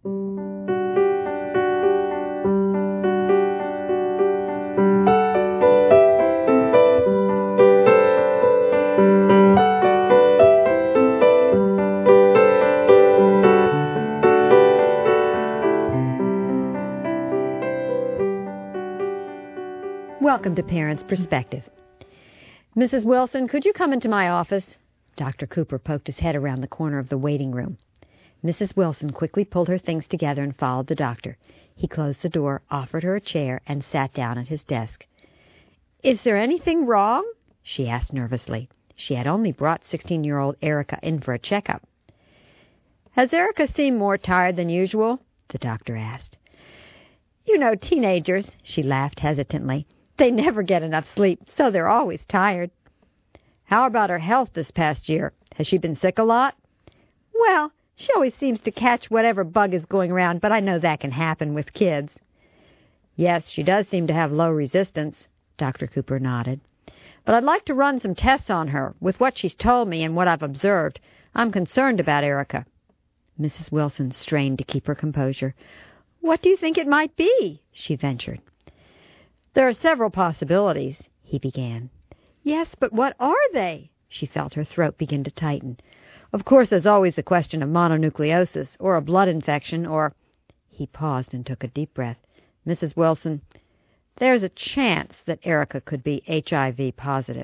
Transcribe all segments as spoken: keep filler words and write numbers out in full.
Welcome to Parents' Perspective. Missus Wilson, could you come into my office? Doctor Cooper poked his head around the corner of the waiting room. Missus Wilson quickly pulled her things together and followed the doctor. He closed the door, offered her a chair, and sat down at his desk. Is there anything wrong? She asked nervously. She had only brought sixteen-year-old Erica in for a checkup. Has Erica seemed more tired than usual? The doctor asked. You know, teenagers, she laughed hesitantly. They never get enough sleep, so they're always tired. How about her health this past year? Has she been sick a lot? Well, she always seems to catch whatever bug is going around, but I know that can happen with kids. Yes, she does seem to have low resistance, Doctor Cooper nodded. But I'd like to run some tests on her. With what she's told me and what I've observed, I'm concerned about Erica. Missus Wilson strained to keep her composure. What do you think it might be? She ventured. There are several possibilities, he began. Yes, but what are they? She felt her throat begin to tighten. Of course, there's always the question of mononucleosis, or a blood infection, or... He paused and took a deep breath. Missus Wilson, there's a chance that Erica could be H I V positive.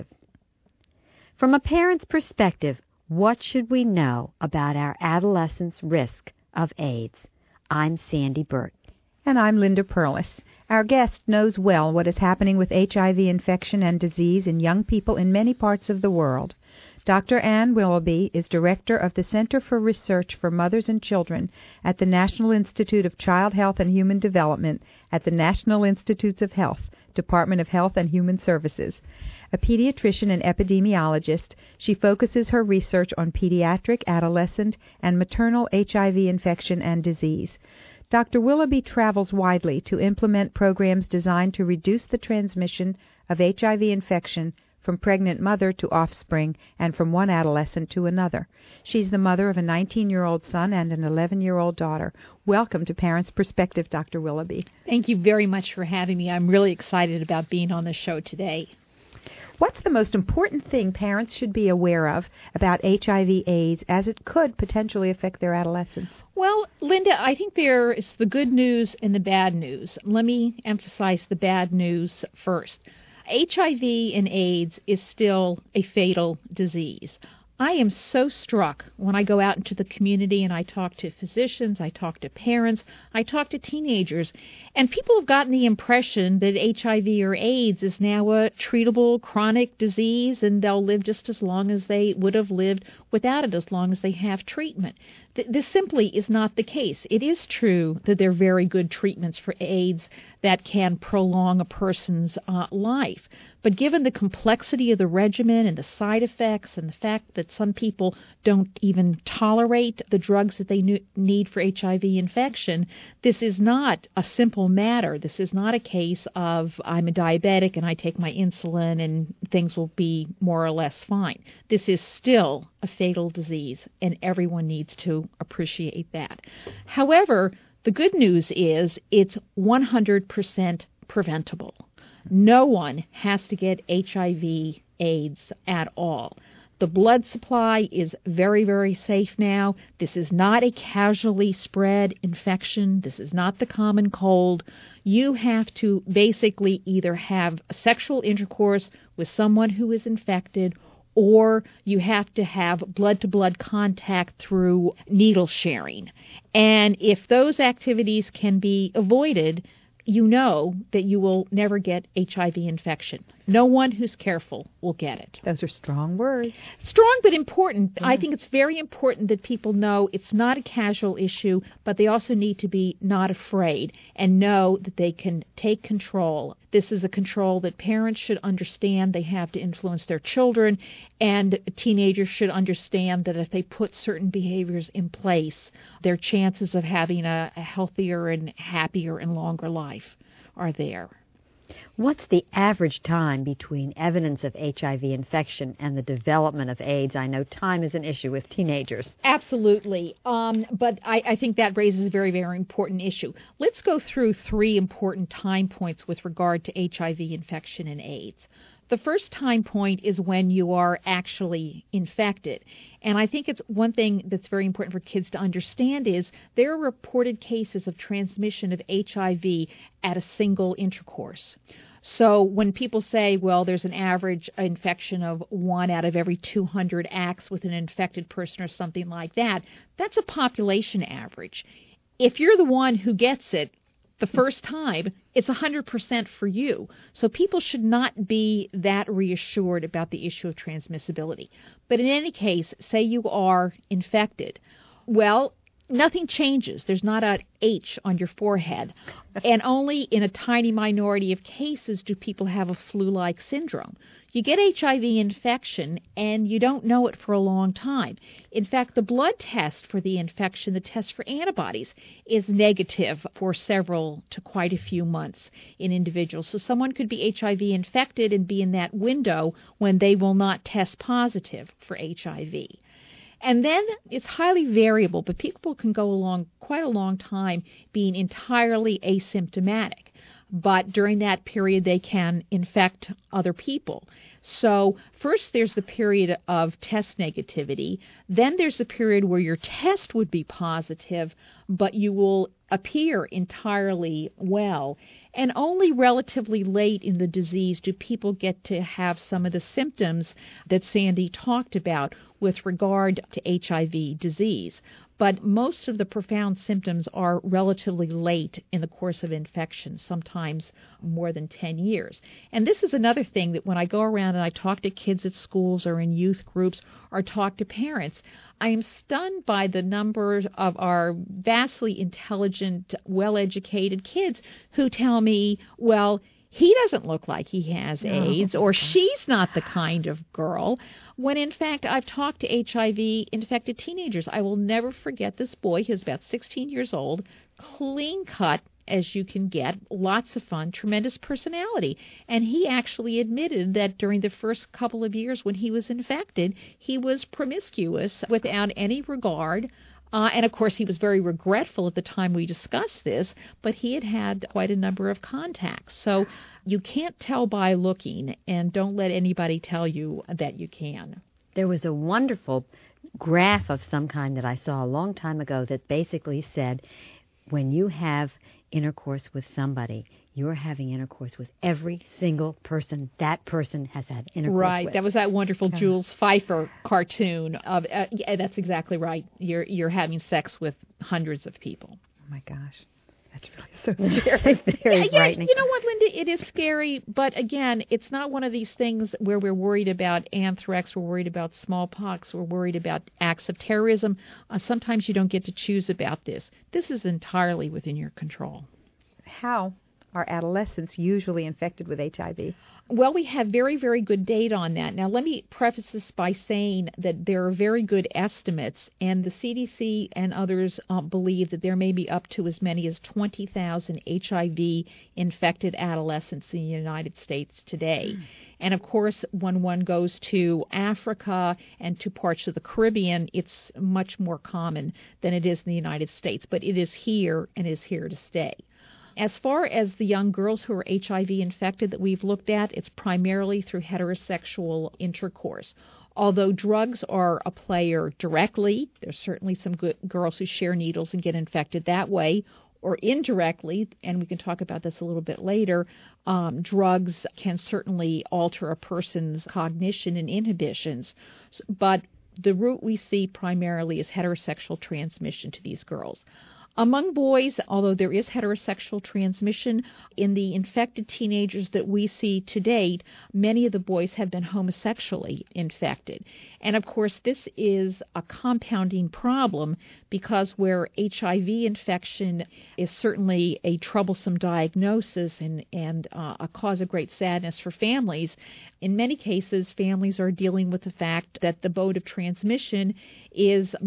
From a parent's perspective, what should we know about our adolescents' risk of AIDS? I'm Sandy Burt. And I'm Linda Perlis. Our guest knows well what is happening with H I V infection and disease in young people in many parts of the world. Doctor Ann Willoughby is director of the Center for Research for Mothers and Children at the National Institute of Child Health and Human Development at the National Institutes of Health, Department of Health and Human Services. A pediatrician and epidemiologist, she focuses her research on pediatric, adolescent, and maternal H I V infection and disease. Doctor Willoughby travels widely to implement programs designed to reduce the transmission of H I V infection from pregnant mother to offspring and from one adolescent to another. She's the mother of a nineteen-year-old son and an eleven-year-old daughter. Welcome to Parents' Perspective, Doctor Willoughby. Thank you very much for having me. I'm really excited about being on the show today. What's the most important thing parents should be aware of about H I V AIDS as it could potentially affect their adolescents? Well, Linda, I think there is the good news and the bad news. Let me emphasize the bad news first. H I V and AIDS is still a fatal disease. I am so struck when I go out into the community and I talk to physicians, I talk to parents, I talk to teenagers, and people have gotten the impression that H I V or AIDS is now a treatable chronic disease and they'll live just as long as they would have lived without it, as long as they have treatment. Th- this simply is not the case. It is true that there are very good treatments for AIDS that can prolong a person's uh, life. But given the complexity of the regimen and the side effects and the fact that some people don't even tolerate the drugs that they nu- need for H I V infection, this is not a simple matter. This is not a case of I'm a diabetic and I take my insulin and things will be more or less fine. This is still a fatal disease, and everyone needs to appreciate that. However, the good news is it's one hundred percent preventable. No one has to get H I V AIDS at all. The blood supply is very, very safe now. This is not a casually spread infection. This is not the common cold. You have to basically either have sexual intercourse with someone who is infected, or you have to have blood-to-blood contact through needle sharing. And if those activities can be avoided, you know that you will never get H I V infection. No one who's careful will get it. Those are strong words. Strong but important. Yeah. I think it's very important that people know it's not a casual issue, but they also need to be not afraid and know that they can take control. This is a control that parents should understand they have to influence their children, and teenagers should understand that if they put certain behaviors in place, their chances of having a, a healthier and happier and longer life are there. What's the average time between evidence of H I V infection and the development of AIDS? I know time is an issue with teenagers. Absolutely. Um, but I, I think that raises a very, very important issue. Let's go through three important time points with regard to H I V infection and AIDS. The first time point is when you are actually infected. And I think it's one thing that's very important for kids to understand is there are reported cases of transmission of H I V at a single intercourse. So when people say, well, there's an average infection of one out of every two hundred acts with an infected person or something like that, that's a population average. If you're the one who gets it the first time, it's one hundred percent for you. So people should not be that reassured about the issue of transmissibility. But in any case, say you are infected. Well, nothing changes. There's not an H on your forehead. And only in a tiny minority of cases do people have a flu-like syndrome. You get H I V infection and you don't know it for a long time. In fact, the blood test for the infection, the test for antibodies, is negative for several to quite a few months in individuals. So someone could be H I V infected and be in that window when they will not test positive for H I V. And then it's highly variable, but people can go along quite a long time being entirely asymptomatic. But during that period, they can infect other people. So first there's the period of test negativity. Then there's a period where your test would be positive, but you will appear entirely well. And only relatively late in the disease do people get to have some of the symptoms that Sandy talked about with regard to H I V disease. But most of the profound symptoms are relatively late in the course of infection, sometimes more than ten years. And this is another thing that when I go around and I talk to kids at schools or in youth groups or talk to parents, I am stunned by the number of our vastly intelligent, well-educated kids who tell me, well, he doesn't look like he has AIDS, or she's not the kind of girl, when in fact I've talked to H I V-infected teenagers. I will never forget this boy. He was about sixteen years old, clean-cut as you can get, lots of fun, tremendous personality. And he actually admitted that during the first couple of years when he was infected, he was promiscuous without any regard. Uh, and, of course, he was very regretful at the time we discussed this, but he had had quite a number of contacts. So you can't tell by looking, and don't let anybody tell you that you can. There was a wonderful graph of some kind that I saw a long time ago that basically said when you have intercourse with somebody, you're having intercourse with every single person that person has had intercourse right. with. That was that wonderful yeah. Jules Pfeiffer cartoon. Of uh, yeah, that's exactly right. You're you're having sex with hundreds of people. Oh my gosh, that's really so scary. Very yeah, frightening. You know what, Linda? It is scary, but again, it's not one of these things where we're worried about anthrax, we're worried about smallpox, we're worried about acts of terrorism. Uh, sometimes you don't get to choose about this. This is entirely within your control. How are adolescents usually infected with H I V? Well, we have very, very good data on that. Now, let me preface this by saying that there are very good estimates, and the C D C and others uh, believe that there may be up to as many as twenty thousand H I V-infected adolescents in the United States today. Mm. And, of course, when one goes to Africa and to parts of the Caribbean, it's much more common than it is in the United States. But it is here and is here to stay. As far as the young girls who are H I V infected that we've looked at, it's primarily through heterosexual intercourse. Although drugs are a player directly, there's certainly some good girls who share needles and get infected that way, or indirectly, and we can talk about this a little bit later, um, drugs can certainly alter a person's cognition and inhibitions. But the route we see primarily is heterosexual transmission to these girls. Among boys, although there is heterosexual transmission, in the infected teenagers that we see to date, many of the boys have been homosexually infected. And, of course, this is a compounding problem because where H I V infection is certainly a troublesome diagnosis and, and uh, a cause of great sadness for families, in many cases, families are dealing with the fact that the mode of transmission is not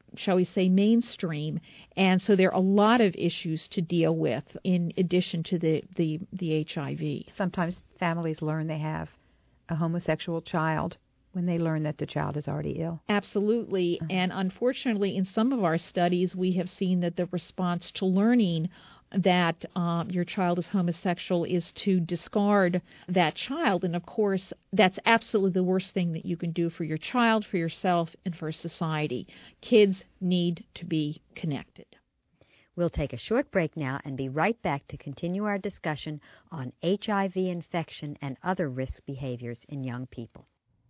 shall we say, mainstream. And so there are a lot of issues to deal with in addition to the, the, the H I V. Sometimes families learn they have a homosexual child when they learn that the child is already ill. Absolutely. Uh-huh. And unfortunately, in some of our studies, we have seen that the response to learning that um, your child is homosexual is to discard that child. And of course, that's absolutely the worst thing that you can do for your child, for yourself, and for society. Kids need to be connected. We'll take a short break now and be right back to continue our discussion on H I V infection and other risk behaviors in young people.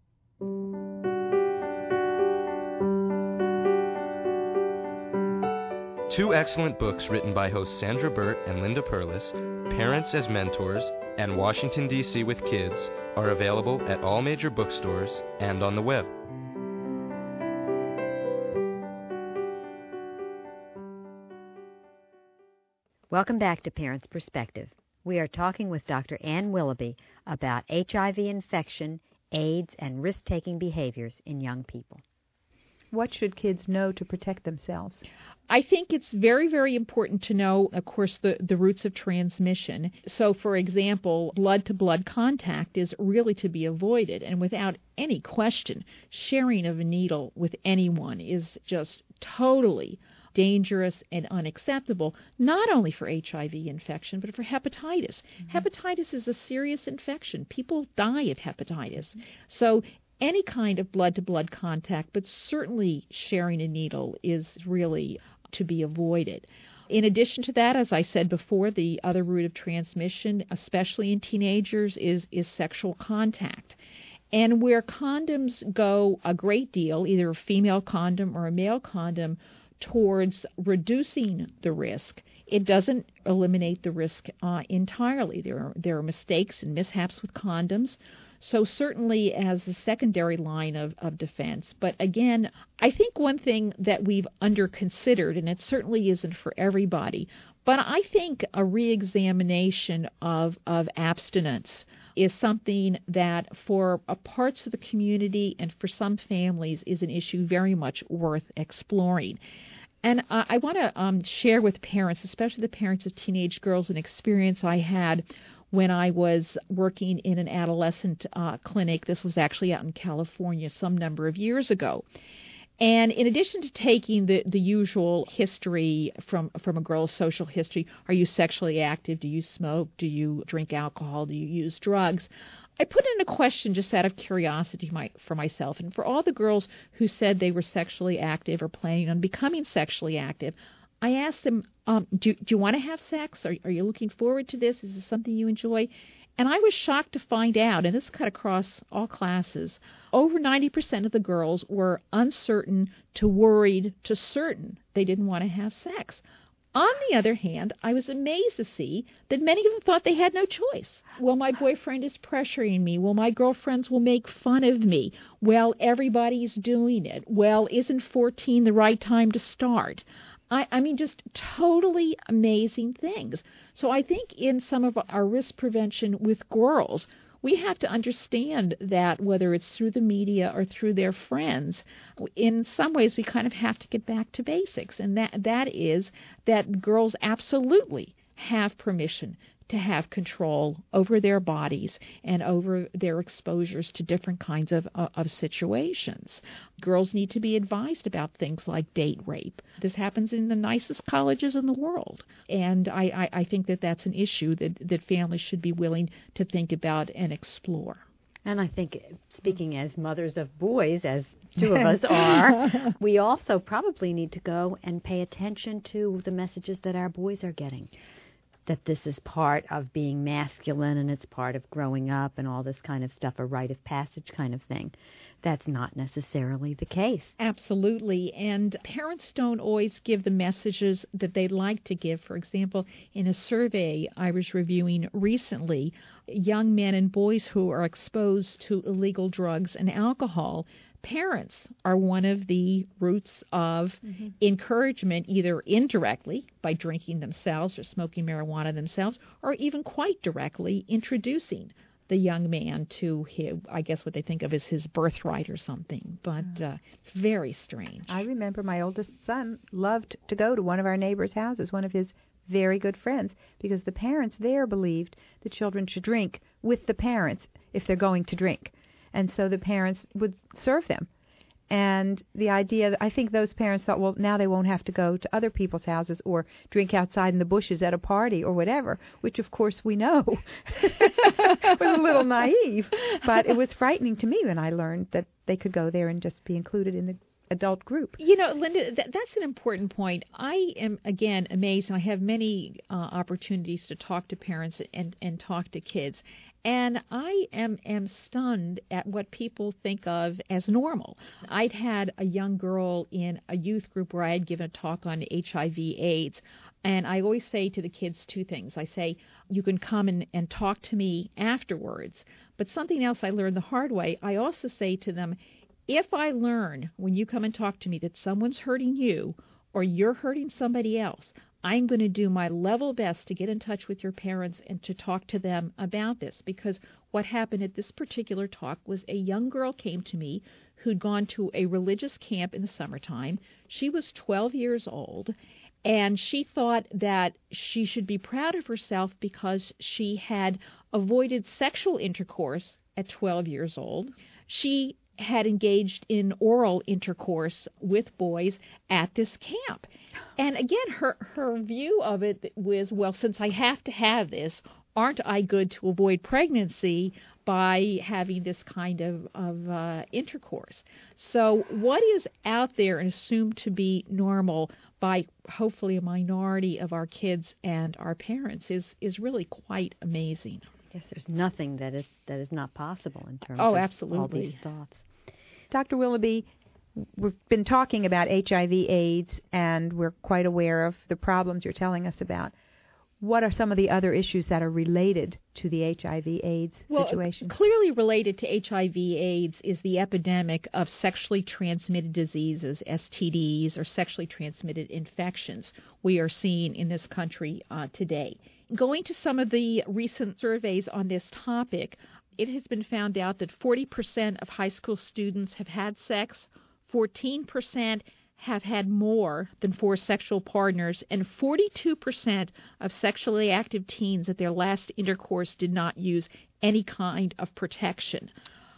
Two excellent books written by hosts Sandra Burt and Linda Perlis, Parents as Mentors and Washington, D C with Kids, are available at all major bookstores and on the web. Welcome back to Parents Perspective. We are talking with Doctor Ann Willoughby about H I V infection, AIDS, and risk-taking behaviors in young people. What should kids know to protect themselves? I think it's very, very important to know, of course, the, the routes of transmission. So, for example, blood-to-blood contact is really to be avoided. And without any question, sharing of a needle with anyone is just totally dangerous and unacceptable, not only for H I V infection, but for hepatitis. Mm-hmm. Hepatitis is a serious infection. People die of hepatitis. Mm-hmm. So any kind of blood-to-blood contact, but certainly sharing a needle, is really to be avoided. In addition to that, as I said before, the other route of transmission, especially in teenagers, is, is sexual contact. And where condoms go a great deal, either a female condom or a male condom, towards reducing the risk, it doesn't eliminate the risk uh, entirely. There are, there are mistakes and mishaps with condoms. So certainly as a secondary line of, of defense. But again, I think one thing that we've under-considered, and it certainly isn't for everybody, but I think a reexamination of, of abstinence is something that for uh, parts of the community and for some families is an issue very much worth exploring. And uh, I want to um, share with parents, especially the parents of teenage girls, an experience I had when I was working in an adolescent uh, clinic. This was actually out in California some number of years ago. And in addition to taking the, the usual history from, from a girl's social history, are you sexually active? Do you smoke? Do you drink alcohol? Do you use drugs? I put in a question just out of curiosity my, for myself. And for all the girls who said they were sexually active or planning on becoming sexually active, I asked them, um, do, do you want to have sex? Are, are you looking forward to this? Is this something you enjoy? And I was shocked to find out, and this cut across all classes, over ninety percent of the girls were uncertain to worried to certain they didn't want to have sex. On the other hand, I was amazed to see that many of them thought they had no choice. Well, my boyfriend is pressuring me. Well, my girlfriends will make fun of me. Well, everybody's doing it. Well, isn't fourteen the right time to start? I, I mean, just totally amazing things. So I think in some of our risk prevention with girls, we have to understand that whether it's through the media or through their friends, in some ways we kind of have to get back to basics. And that that is that girls absolutely have permission to have control over their bodies and over their exposures to different kinds of, uh, of situations. Girls need to be advised about things like date rape. This happens in the nicest colleges in the world. And I, I, I think that that's an issue that, that families should be willing to think about and explore. And I think, speaking as mothers of boys, as two of us are, we also probably need to go and pay attention to the messages that our boys are getting. That this is part of being masculine and it's part of growing up and all this kind of stuff, a rite of passage kind of thing. That's not necessarily the case. Absolutely. And parents don't always give the messages that they'd like to give. For example, in a survey I was reviewing recently, young men and boys who are exposed to illegal drugs and alcohol, parents are one of the roots of mm-hmm. encouragement, either indirectly by drinking themselves or smoking marijuana themselves, or even quite directly introducing the young man to his, I guess what they think of as his birthright or something. But uh, it's very strange. I remember my oldest son loved to go to one of our neighbors' houses, one of his very good friends, because the parents there believed the children should drink with the parents if they're going to drink. And so the parents would serve them. And the idea, I think those parents thought, well, now they won't have to go to other people's houses or drink outside in the bushes at a party or whatever, which, of course, we know was a little naive. But it was frightening to me when I learned that they could go there and just be included in the adult group. You know, Linda, th- that's an important point. I am, again, amazed, and I have many uh, opportunities to talk to parents and, and talk to kids. And I am, am stunned at what people think of as normal. I'd had a young girl in a youth group where I had given a talk on H I V AIDS, and I always say to the kids two things. I say, you can come and, and talk to me afterwards. But something else I learned the hard way, I also say to them, if I learn when you come and talk to me that someone's hurting you or you're hurting somebody else, I'm going to do my level best to get in touch with your parents and to talk to them about this, because what happened at this particular talk was a young girl came to me who'd gone to a religious camp in the summertime. She was twelve years old, and she thought that she should be proud of herself because she had avoided sexual intercourse at twelve years old. She had engaged in oral intercourse with boys at this camp. And again, her, her view of it was, well, since I have to have this, aren't I good to avoid pregnancy by having this kind of, of uh, intercourse? So what is out there and assumed to be normal by hopefully a minority of our kids and our parents is, is really quite amazing. Yes, there's nothing that is that is not possible in terms oh, of absolutely. all these thoughts. Doctor Willoughby, we've been talking about H I V AIDS, and we're quite aware of the problems you're telling us about. What are some of the other issues that are related to the H I V AIDS well, situation? Clearly related to H I V AIDS is the epidemic of sexually transmitted diseases, S T Ds, or sexually transmitted infections we are seeing in this country uh, today. Going to some of the recent surveys on this topic, it has been found out that forty percent of high school students have had sex, fourteen percent have had more than four sexual partners, and forty-two percent of sexually active teens at their last intercourse did not use any kind of protection.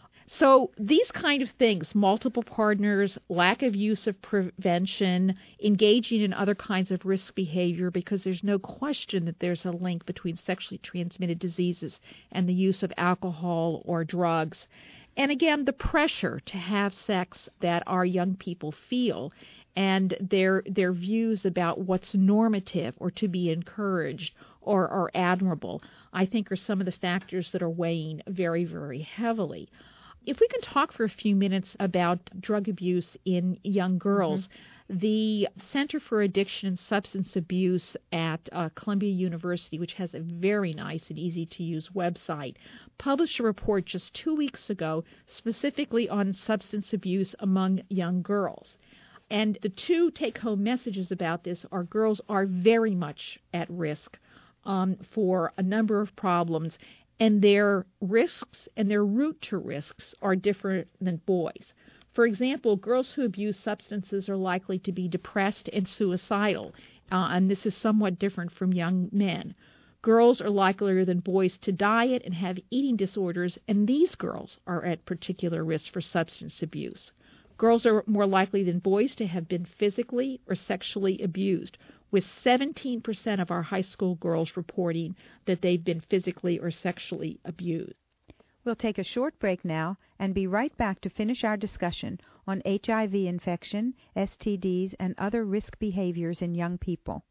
So these kind of things, multiple partners, lack of use of prevention, engaging in other kinds of risk behavior, because there's no question that there's a link between sexually transmitted diseases and the use of alcohol or drugs. And again, the pressure to have sex that our young people feel and their their views about what's normative or to be encouraged or, or admirable, I think are some of the factors that are weighing very, very heavily. If we can talk for a few minutes about drug abuse in young girls, mm-hmm. the Center for Addiction and Substance Abuse at uh, Columbia University, which has a very nice and easy-to-use website, published a report just two weeks ago specifically on substance abuse among young girls. And the two take-home messages about this are girls are very much at risk um, for a number of problems, and their risks and their route to risks are different than boys. For example, girls who abuse substances are likely to be depressed and suicidal, uh, and this is somewhat different from young men. Girls are likelier than boys to diet and have eating disorders, and these girls are at particular risk for substance abuse. Girls are more likely than boys to have been physically or sexually abused, with seventeen percent of our high school girls reporting that they've been physically or sexually abused. We'll take a short break now and be right back to finish our discussion on H I V infection, S T Ds, and other risk behaviors in young people.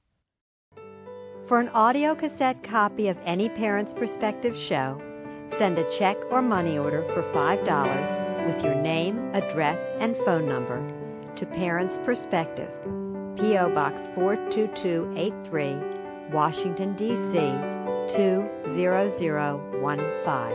For an audio cassette copy of any Parents Perspective show, send a check or money order for five dollars with your name, address, and phone number to Parents Perspective, P O. Box four two two eight three, Washington, D C two zero zero one five.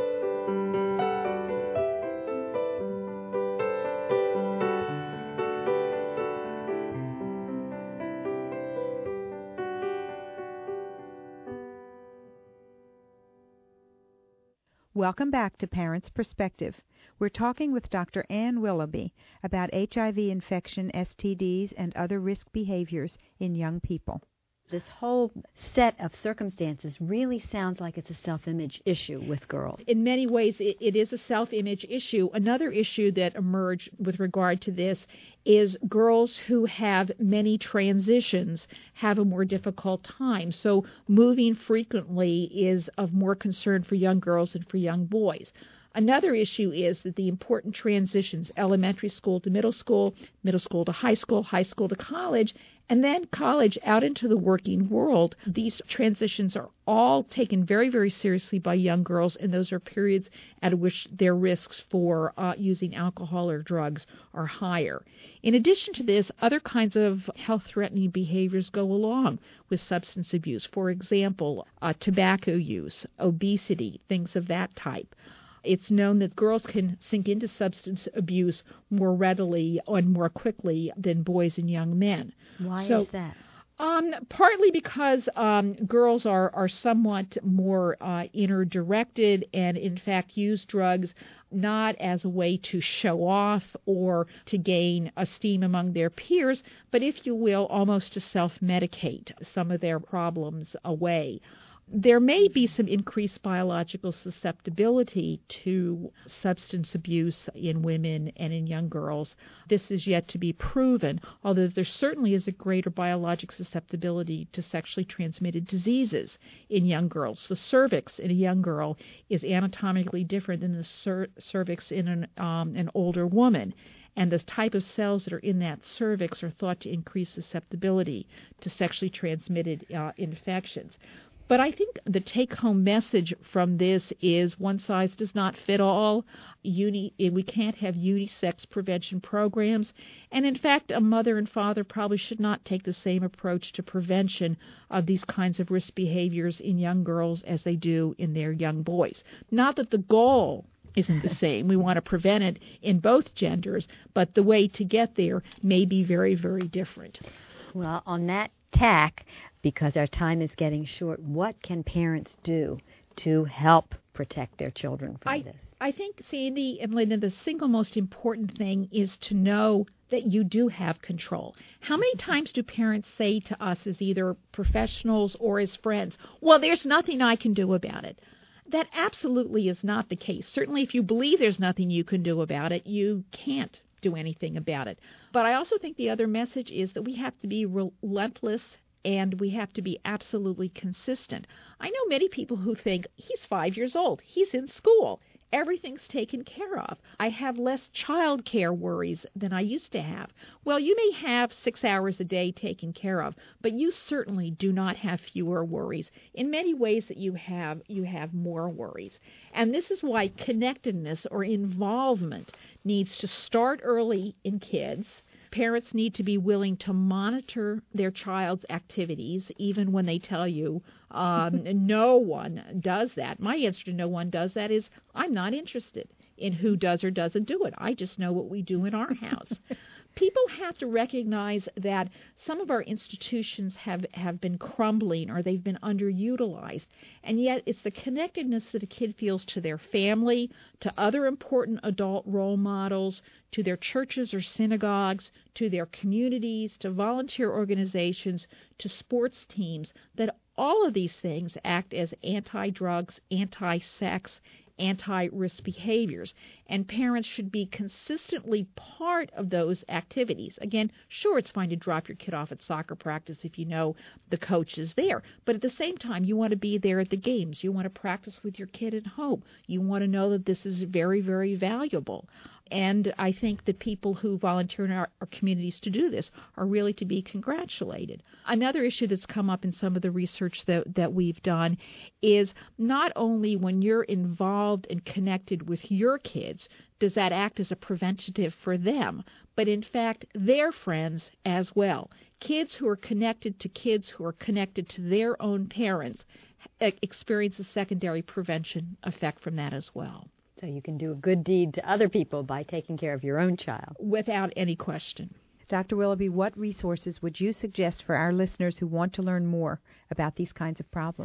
Welcome back to Parents' Perspective. We're talking with Doctor Ann Willoughby about H I V infection, S T Ds, and other risk behaviors in young people. This whole set of circumstances really sounds like it's a self-image issue with girls. In many ways, it, it is a self-image issue. Another issue that emerged with regard to this is girls who have many transitions have a more difficult time. So moving frequently is of more concern for young girls than for young boys. Another issue is that the important transitions, elementary school to middle school, middle school to high school, high school to college, and then college out into the working world, these transitions are all taken very, very seriously by young girls, and those are periods at which their risks for uh, using alcohol or drugs are higher. In addition to this, other kinds of health-threatening behaviors go along with substance abuse. For example, uh, tobacco use, obesity, things of that type. It's known that girls can sink into substance abuse more readily and more quickly than boys and young men. Why so, is that? Um, partly because um, girls are, are somewhat more uh, inner-directed and, in fact, use drugs not as a way to show off or to gain esteem among their peers, but, if you will, almost to self-medicate some of their problems away. There may be some increased biological susceptibility to substance abuse in women and in young girls. This is yet to be proven, although there certainly is a greater biologic susceptibility to sexually transmitted diseases in young girls. The cervix in a young girl is anatomically different than the cer- cervix in an, um, an older woman. And the type of cells that are in that cervix are thought to increase susceptibility to sexually transmitted uh, infections. But I think the take-home message from this is one size does not fit all. Uni, we can't have unisex prevention programs. And in fact, a mother and father probably should not take the same approach to prevention of these kinds of risk behaviors in young girls as they do in their young boys. Not that the goal isn't the same. We want to prevent it in both genders, but the way to get there may be very, very different. Well, on that tack, because our time is getting short, what can parents do to help protect their children from I, this? I think, Sandy and Linda, the single most important thing is to know that you do have control. How many times do parents say to us as either professionals or as friends, well, there's nothing I can do about it? That absolutely is not the case. Certainly if you believe there's nothing you can do about it, you can't do anything about it. But I also think the other message is that we have to be relentless and we have to be absolutely consistent. I know many people who think, he's five years old, he's in school, everything's taken care of. I have less child care worries than I used to have. Well, you may have six hours a day taken care of, but you certainly do not have fewer worries. In many ways that you have, you have more worries. And this is why connectedness or involvement needs to start early in kids. Parents need to be willing to monitor their child's activities, even when they tell you um, no one does that. My answer to no one does that is, I'm not interested in who does or doesn't do it. I just know what we do in our house. People have to recognize that some of our institutions have, have been crumbling or they've been underutilized, and yet it's the connectedness that a kid feels to their family, to other important adult role models, to their churches or synagogues, to their communities, to volunteer organizations, to sports teams, that all of these things act as anti-drugs, anti-sex, anti-risk behaviors, and parents should be consistently part of those activities. Again, sure, it's fine to drop your kid off at soccer practice if you know the coach is there, but at the same time, you want to be there at the games. You want to practice with your kid at home. You want to know that this is very, very valuable. And I think the people who volunteer in our, our communities to do this are really to be congratulated. Another issue that's come up in some of the research that, that we've done is not only when you're involved and connected with your kids, does that act as a preventative for them, but in fact, their friends as well. Kids who are connected to kids who are connected to their own parents experience a secondary prevention effect from that as well. So you can do a good deed to other people by taking care of your own child. Without any question. Doctor Willoughby, what resources would you suggest for our listeners who want to learn more about these kinds of problems?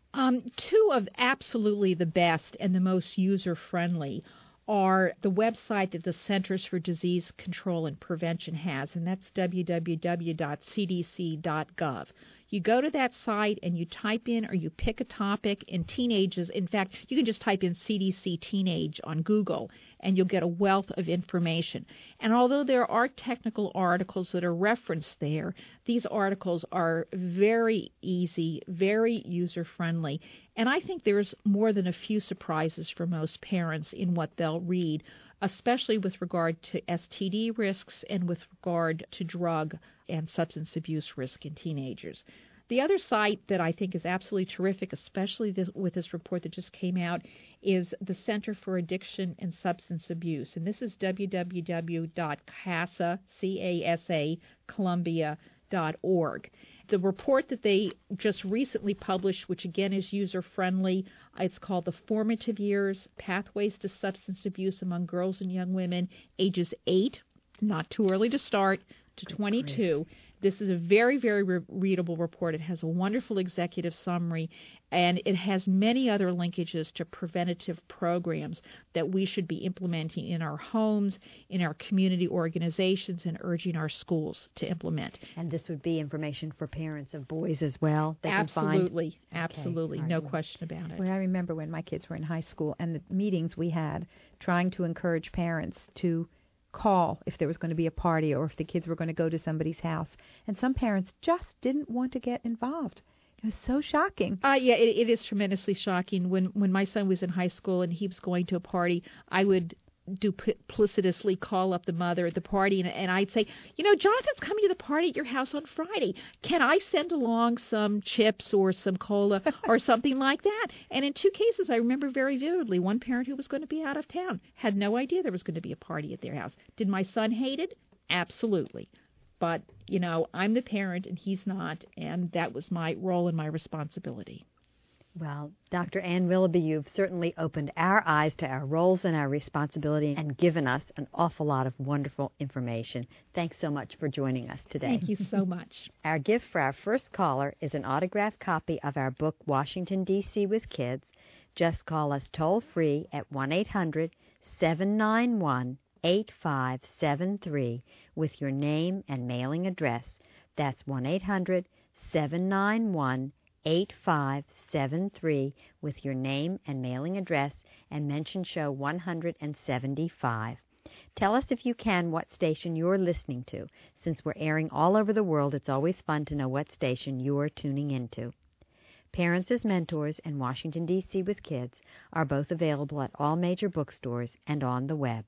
Um, two of absolutely the best and the most user-friendly are the website that the Centers for Disease Control and Prevention has, and that's w w w dot c d c dot gov. You go to that site and you type in or you pick a topic in teenagers. In fact, you can just type in C D C teenage on Google and you'll get a wealth of information. And although there are technical articles that are referenced there, these articles are very easy, very user-friendly. And I think there's more than a few surprises for most parents in what they'll read, especially with regard to S T D risks and with regard to drug and substance abuse risk in teenagers. The other site that I think is absolutely terrific, especially this, with this report that just came out, is the Center for Addiction and Substance Abuse. And this is w w w dot casa, C A S A, Columbia dot org. The report that they just recently published, which again is user-friendly, it's called The Formative Years, Pathways to Substance Abuse Among Girls and Young Women, ages eight, not too early to start, to twenty-two. This is a very, very re- readable report. It has a wonderful executive summary, and it has many other linkages to preventative programs that we should be implementing in our homes, in our community organizations, and urging our schools to implement. And this would be information for parents of boys as well? They Absolutely. Can find? Absolutely. Okay. No right. question about it. Well, I remember when my kids were in high school and the meetings we had trying to encourage parents to call if there was going to be a party or if the kids were going to go to somebody's house. And some parents just didn't want to get involved. It was so shocking. Uh, yeah, it, it is tremendously shocking. When when my son was in high school and he was going to a party, I would duplicitously call up the mother at the party, and, and I'd say, you know, Jonathan's coming to the party at your house on Friday. Can I send along some chips or some cola or something like that? And in two cases, I remember very vividly, one parent who was going to be out of town had no idea there was going to be a party at their house. Did my son hate it? Absolutely. But, you know, I'm the parent and he's not, and that was my role and my responsibility. Well, Doctor Ann Willoughby, you've certainly opened our eyes to our roles and our responsibility and given us an awful lot of wonderful information. Thanks so much for joining us today. Thank you so much. Our gift for our first caller is an autographed copy of our book, Washington, D C with Kids. Just call us toll-free at one eight hundred seven nine one eight five seven three with your name and mailing address. That's one eight hundred seven nine one eight five seven three with your name and mailing address and mention show one seventy-five. Tell us if you can what station you're listening to. Since we're airing all over the world, it's always fun to know what station you're tuning into. Parents as Mentors and Washington, D C with Kids are both available at all major bookstores and on the web.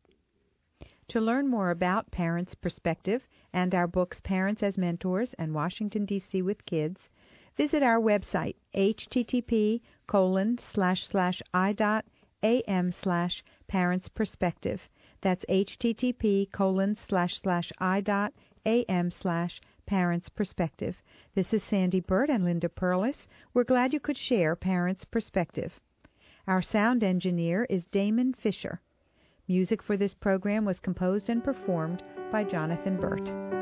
To learn more about Parents' Perspective and our books Parents as Mentors and Washington, D C with Kids, visit our website, http colon slash slash i dot am slash parents perspective. That's http colon slash slash i dot am slash parents perspective. This is Sandy Burt and Linda Perlis. We're glad you could share Parents' Perspective. Our sound engineer is Damon Fisher. Music for this program was composed and performed by Jonathan Burt.